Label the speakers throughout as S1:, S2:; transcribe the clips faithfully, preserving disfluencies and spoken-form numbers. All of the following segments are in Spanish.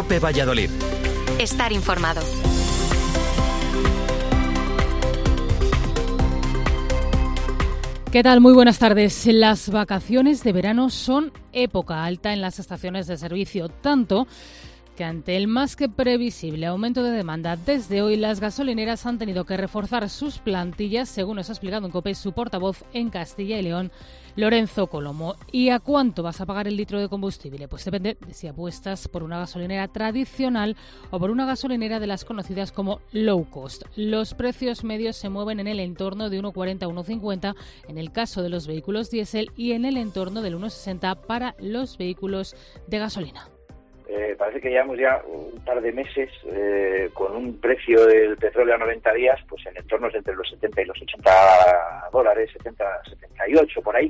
S1: COPE Valladolid.
S2: Estar informado.
S3: ¿Qué tal? Muy buenas tardes. Las vacaciones de verano son época alta en las estaciones de servicio, tanto que ante el más que previsible aumento de demanda desde hoy, las gasolineras han tenido que reforzar sus plantillas, según nos ha explicado en COPE su portavoz en Castilla y León, Lorenzo Colomo. ¿Y a cuánto vas a pagar el litro de combustible? Pues depende de si apuestas por una gasolinera tradicional o por una gasolinera de las conocidas como low cost. Los precios medios se mueven en el entorno de uno cuarenta a uno cincuenta en el caso de los vehículos diésel y en el entorno del uno sesenta para los vehículos de gasolina.
S4: Eh, parece que llevamos ya un par de meses eh, con un precio del petróleo a noventa días pues en entornos entre los setenta y los ochenta dólares, setenta, setenta y ocho por ahí,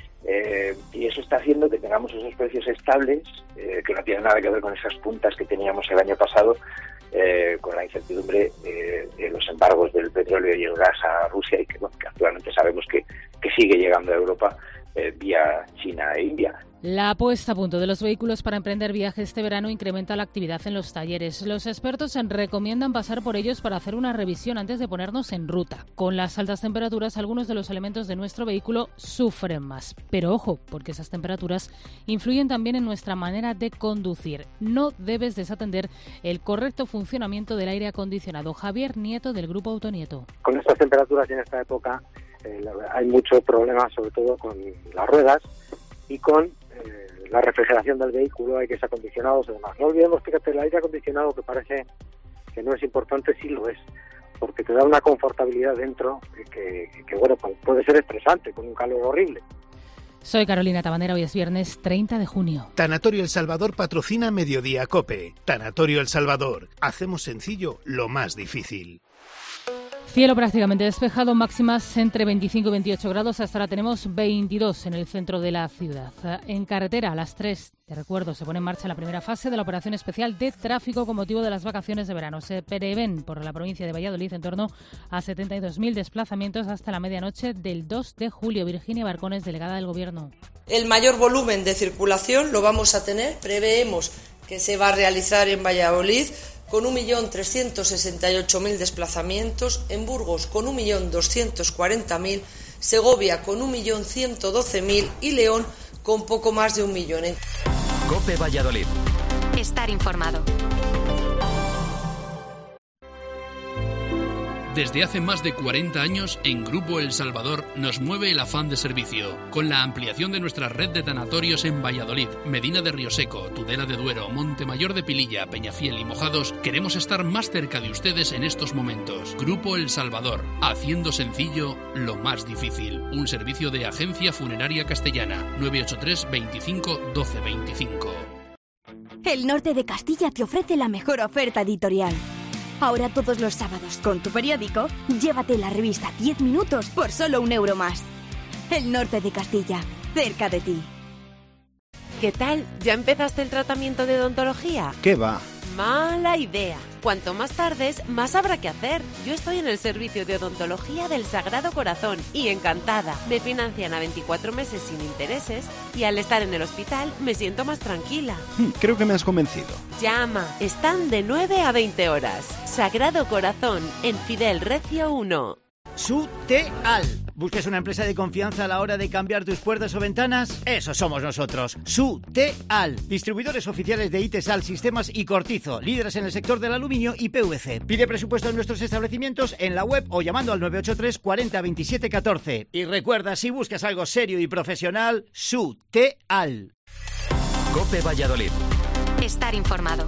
S4: eh, y eso está haciendo que tengamos esos precios estables, eh, que no tienen nada que ver con esas puntas que teníamos el año pasado, eh, con la incertidumbre eh, de los embargos del petróleo y el gas a Rusia, y que, bueno, que actualmente sabemos que, que sigue llegando a Europa eh, vía China e India.
S3: La puesta a punto de los vehículos para emprender viajes este verano incrementa la actividad en los talleres. Los expertos recomiendan pasar por ellos para hacer una revisión antes de ponernos en ruta. Con las altas temperaturas, algunos de los elementos de nuestro vehículo sufren más. Pero ojo, porque esas temperaturas influyen también en nuestra manera de conducir. No debes desatender el correcto funcionamiento del aire acondicionado. Javier Nieto, del Grupo Autonieto.
S5: Con estas temperaturas y en esta época eh, hay muchos problemas, sobre todo con las ruedas y con eh, la refrigeración del vehículo, aires acondicionados y demás. No olvidemos, fíjate, el aire acondicionado, que parece que no es importante, sí lo es, porque te da una confortabilidad dentro que, que, que bueno, puede ser estresante con un calor horrible.
S3: Soy Carolina Tabanera, hoy es viernes treinta de junio.
S6: Tanatorio El Salvador patrocina Mediodía COPE. Tanatorio El Salvador. Hacemos sencillo lo más difícil.
S3: Cielo prácticamente despejado, máximas entre veinticinco y veintiocho grados. Hasta ahora tenemos veintidós en el centro de la ciudad. En carretera, a las tres, te recuerdo, se pone en marcha la primera fase de la operación especial de tráfico con motivo de las vacaciones de verano. Se prevén por la provincia de Valladolid en torno a setenta y dos mil desplazamientos hasta la medianoche del dos de julio. Virginia Barcones, delegada del Gobierno.
S7: El mayor volumen de circulación lo vamos a tener, preveemos que se va a realizar en Valladolid con un millón trescientos sesenta y ocho mil desplazamientos, en Burgos con un millón doscientos cuarenta mil, Segovia con un millón ciento doce mil y León con poco más de un millón.
S1: COPE Valladolid.
S2: Estar informado.
S8: Desde hace más de cuarenta años, en Grupo El Salvador nos mueve el afán de servicio, con la ampliación de nuestra red de tanatorios en Valladolid, Medina de Rioseco, Tudela de Duero, Montemayor de Pililla, Peñafiel y Mojados. Queremos estar más cerca de ustedes en estos momentos. Grupo El Salvador, haciendo sencillo lo más difícil. Un servicio de Agencia Funeraria Castellana, nueve ocho tres, veinticinco, doce veinticinco.
S9: El norte de Castilla te ofrece la mejor oferta editorial. Ahora todos los sábados, con tu periódico, llévate la revista diez minutos por solo un euro más. El norte de Castilla, cerca de ti.
S10: ¿Qué tal? ¿Ya empezaste el tratamiento de odontología?
S11: ¿Qué va?
S10: Mala idea. Cuanto más tardes, más habrá que hacer. Yo estoy en el servicio de odontología del Sagrado Corazón y encantada. Me financian a veinticuatro meses sin intereses y al estar en el hospital me siento más tranquila.
S11: Creo que me has convencido.
S10: Llama. Están de nueve a veinte horas. Sagrado Corazón, en Fidel Recio uno.
S12: Suteal. ¿Buscas una empresa de confianza a la hora de cambiar tus puertas o ventanas? Eso somos nosotros. Suteal. Distribuidores oficiales de Itesal, Sistemas y Cortizo. Líderes en el sector del aluminio y P V C. Pide presupuesto en nuestros establecimientos en la web o llamando al nueve ocho tres, cuarenta, veintisiete, catorce. Y recuerda, si buscas algo serio y profesional, Suteal.
S1: COPE Valladolid.
S2: Estar informado.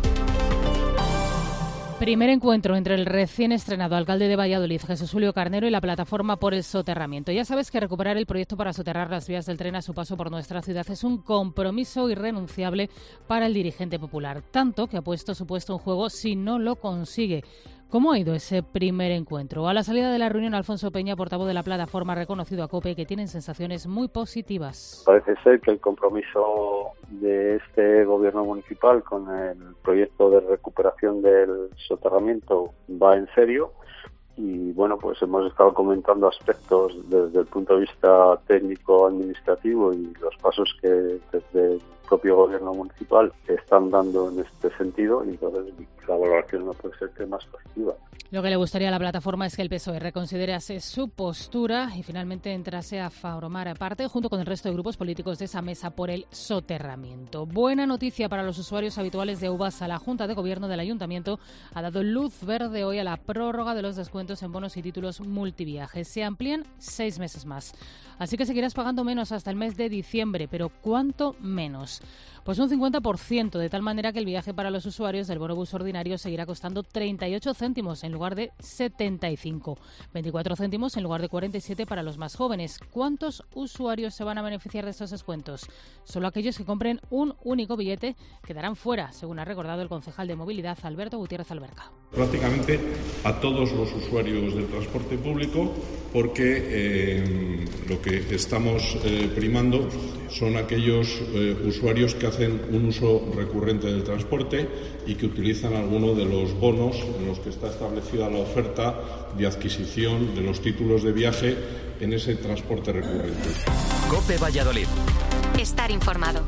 S3: Primer encuentro entre el recién estrenado alcalde de Valladolid, Jesús Julio Carnero, y la plataforma por el soterramiento. Ya sabes que recuperar el proyecto para soterrar las vías del tren a su paso por nuestra ciudad es un compromiso irrenunciable para el dirigente popular, tanto que ha puesto su puesto en juego si no lo consigue. ¿Cómo ha ido ese primer encuentro? A la salida de la reunión, Alfonso Peña, portavoz de la plataforma, ha reconocido a COPE que tienen sensaciones muy positivas.
S13: Parece ser que el compromiso de este gobierno municipal con el proyecto de recuperación del soterramiento va en serio y bueno, pues hemos estado comentando aspectos desde el punto de vista técnico, administrativo y los pasos que desde propio gobierno municipal están dando en este sentido, y entonces la valoración no puede ser que más positiva.
S3: Lo que le gustaría a la plataforma es que el P S O E reconsiderase su postura y finalmente entrase a formar parte, junto con el resto de grupos políticos, de esa mesa por el soterramiento. Buena noticia para los usuarios habituales de Ubasa. La Junta de Gobierno del Ayuntamiento ha dado luz verde hoy a la prórroga de los descuentos en bonos y títulos multiviajes. Se amplían seis meses más. Así que seguirás pagando menos hasta el mes de diciembre. ¿Pero cuánto menos? Pues un cincuenta por ciento, de tal manera que el viaje para los usuarios del bonobús ordinario seguirá costando treinta y ocho céntimos en lugar de setenta y cinco, veinticuatro céntimos en lugar de cuarenta y siete para los más jóvenes. ¿Cuántos usuarios se van a beneficiar de estos descuentos? Solo aquellos que compren un único billete quedarán fuera, según ha recordado el concejal de Movilidad, Alberto Gutiérrez Alberca.
S11: Prácticamente a todos los usuarios del transporte público, porque eh, lo que estamos eh, primando son aquellos eh, usuarios que hacen un uso recurrente del transporte y que utilizan alguno de los bonos en los que está establecida la oferta de adquisición de los títulos de viaje en ese transporte recurrente.
S1: COPE Valladolid.
S2: Estar informado.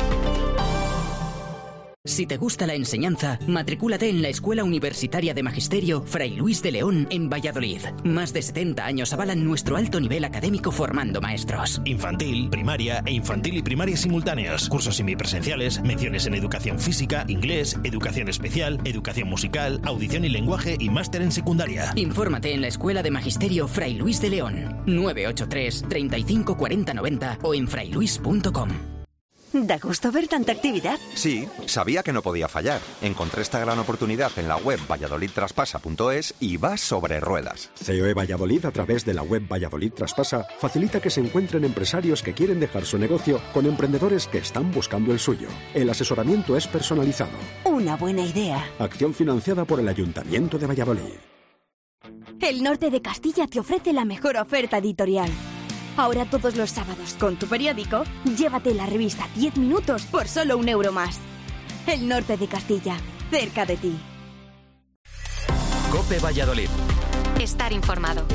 S14: Si te gusta la enseñanza, matricúlate en la Escuela Universitaria de Magisterio Fray Luis de León en Valladolid. Más de setenta años avalan nuestro alto nivel académico formando maestros.
S15: Infantil, primaria e infantil y primaria simultáneos. Cursos semipresenciales, menciones en educación física, inglés, educación especial, educación musical, audición y lenguaje y máster en secundaria.
S14: Infórmate en la Escuela de Magisterio Fray Luis de León. nueve ocho tres, treinta y cinco, cuarenta, noventa o en frailuis punto com.
S16: Da gusto ver tanta actividad.
S17: Sí, sabía que no podía fallar. Encontré esta gran oportunidad en la web valladolid traspasa punto es y va sobre ruedas.
S18: C O E Valladolid, a través de la web Valladolid Traspasa, facilita que se encuentren empresarios que quieren dejar su negocio con emprendedores que están buscando el suyo. El asesoramiento es personalizado.
S16: Una buena idea.
S18: Acción financiada por el Ayuntamiento de Valladolid.
S9: El Norte de Castilla te ofrece la mejor oferta editorial. Ahora todos los sábados, con tu periódico, llévate la revista diez minutos por solo un euro más. El Norte de Castilla, cerca de ti.
S1: COPE Valladolid.
S2: Estar informado.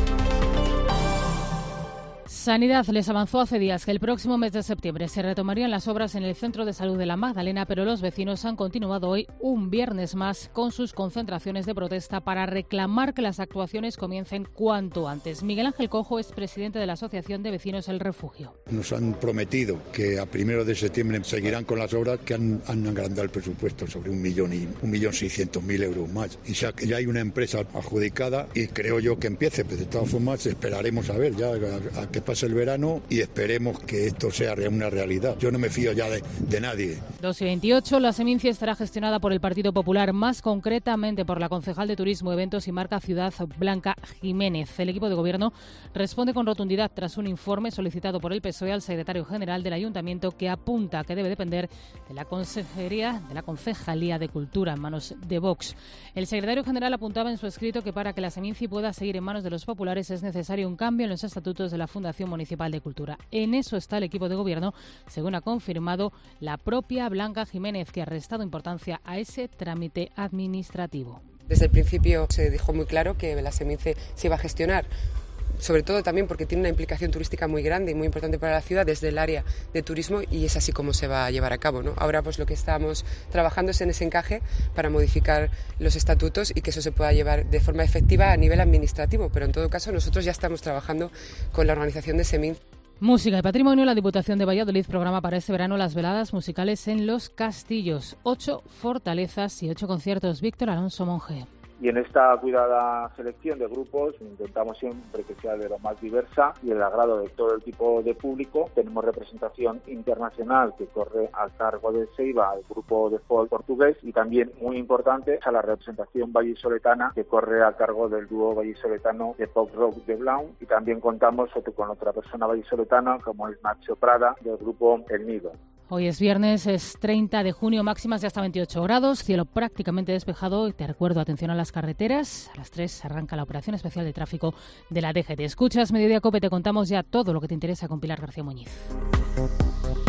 S3: Sanidad les avanzó hace días que el próximo mes de septiembre se retomarían las obras en el Centro de Salud de la Magdalena, pero los vecinos han continuado hoy un viernes más con sus concentraciones de protesta para reclamar que las actuaciones comiencen cuanto antes. Miguel Ángel Cojo es presidente de la Asociación de Vecinos El Refugio.
S19: Nos han prometido que a primero de septiembre seguirán con las obras, que han, han agrandado el presupuesto sobre un millón y un millón seiscientos mil euros más. Y ya, ya hay una empresa adjudicada y creo yo que empiece, pero de todas formas esperaremos a ver ya a, a qué pasa el verano y esperemos que esto sea una realidad. Yo no me fío ya de, de nadie.
S3: dos y veintiocho, la Seminci estará gestionada por el Partido Popular, más concretamente por la concejal de Turismo, Eventos y Marca Ciudad, Blanca Jiménez. El equipo de gobierno responde con rotundidad tras un informe solicitado por el P S O E al secretario general del Ayuntamiento, que apunta que debe depender de la Consejería, de la Concejalía de Cultura, en manos de Vox. El secretario general apuntaba en su escrito que para que la Seminci pueda seguir en manos de los populares es necesario un cambio en los estatutos de la Fundación Municipal de Cultura. En eso está el equipo de gobierno, según ha confirmado la propia Blanca Jiménez, que ha restado importancia a ese trámite administrativo.
S20: Desde el principio se dejó muy claro que la Seminci se iba a gestionar, sobre todo también porque tiene una implicación turística muy grande y muy importante para la ciudad desde el área de turismo, y es así como se va a llevar a cabo, ¿no? Ahora pues lo que estamos trabajando es en ese encaje para modificar los estatutos y que eso se pueda llevar de forma efectiva a nivel administrativo, pero en todo caso nosotros ya estamos trabajando con la organización de Seminci.
S3: Música y patrimonio. La Diputación de Valladolid programa para este verano las veladas musicales en los castillos. Ocho fortalezas y ocho conciertos. Víctor Alonso Monge.
S21: Y en esta cuidada selección de grupos intentamos siempre que sea de lo más diversa y el agrado de todo el tipo de público. Tenemos representación internacional que corre a cargo de Seiba, el grupo de folk portugués, y también, muy importante, a la representación vallisoletana que corre a cargo del dúo vallisoletano de pop rock de Blau, y también contamos con otra persona vallisoletana como es Nacho Prada del grupo El Nido.
S3: Hoy es viernes, es treinta de junio, máximas de hasta veintiocho grados, cielo prácticamente despejado. Y te recuerdo, atención a las carreteras. A las tres arranca la operación especial de tráfico de la D G T. Escuchas Mediodía COPE, te contamos ya todo lo que te interesa con Pilar García Muñiz.